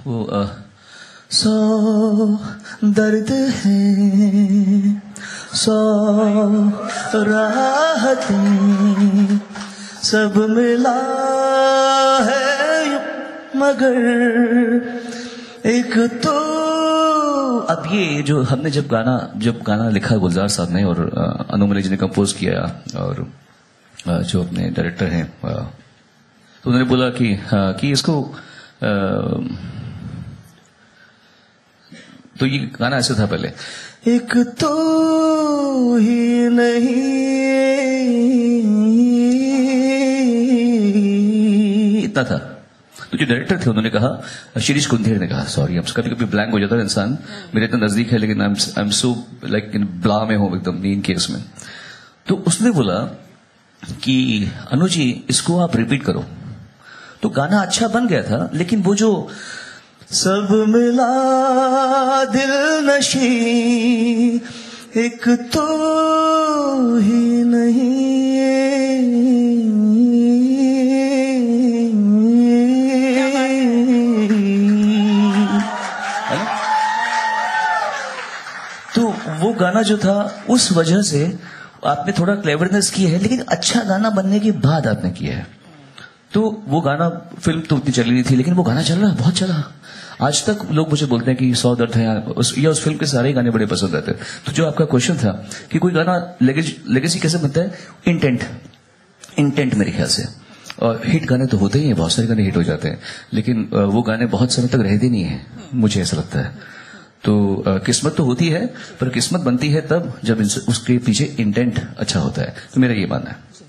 वो सौ दर्द है, सौ राहतें, सब मिला है मगर एक तो। अब ये जो हमने जब गाना लिखा गुलजार साहब ने और अनु मलिक जी ने कंपोज किया और जो अपने डायरेक्टर हैं तो उन्होंने बोला कि इसको तो ये गाना ऐसे था पहले, एक तो ही नहीं, इतना था। तो जो डायरेक्टर थे उन्होंने कहा, शिरीष कुंधेर ने कहा, सॉरी अब कभी कभी ब्लैंक हो जाता है इंसान, मेरे इतना नजदीक है लेकिन I am so like in ब्ला में हूं एकदम नींद केस में। तो उसने बोला कि अनु जी इसको आप रिपीट करो। तो गाना अच्छा बन गया था लेकिन वो जो सब मिला दिल नशी एक तो ही नहीं, तो वो गाना जो था उस वजह से आपने थोड़ा क्लेवरनेस की है लेकिन अच्छा गाना बनने के बाद आपने किया है। तो वो गाना, फिल्म तो उतनी चली नहीं थी लेकिन वो गाना चल रहा, बहुत चला। आज तक लोग मुझे बोलते हैं कि 100 दर्द है, उस फिल्म के सारे गाने बड़े पसंद आते हैं। तो जो आपका क्वेश्चन था कि कोई गाना लेगेसी कैसे बनता है, इंटेंट मेरे ख्याल से। और हिट गाने तो होते ही हैं, बहुत सारे गाने हिट हो जाते हैं लेकिन वो गाने बहुत समय तक रहते नहीं है, मुझे ऐसा लगता है। तो किस्मत तो होती है पर किस्मत बनती है तब जब उसके पीछे इंटेंट अच्छा होता है, तो मेरा ये मानना है।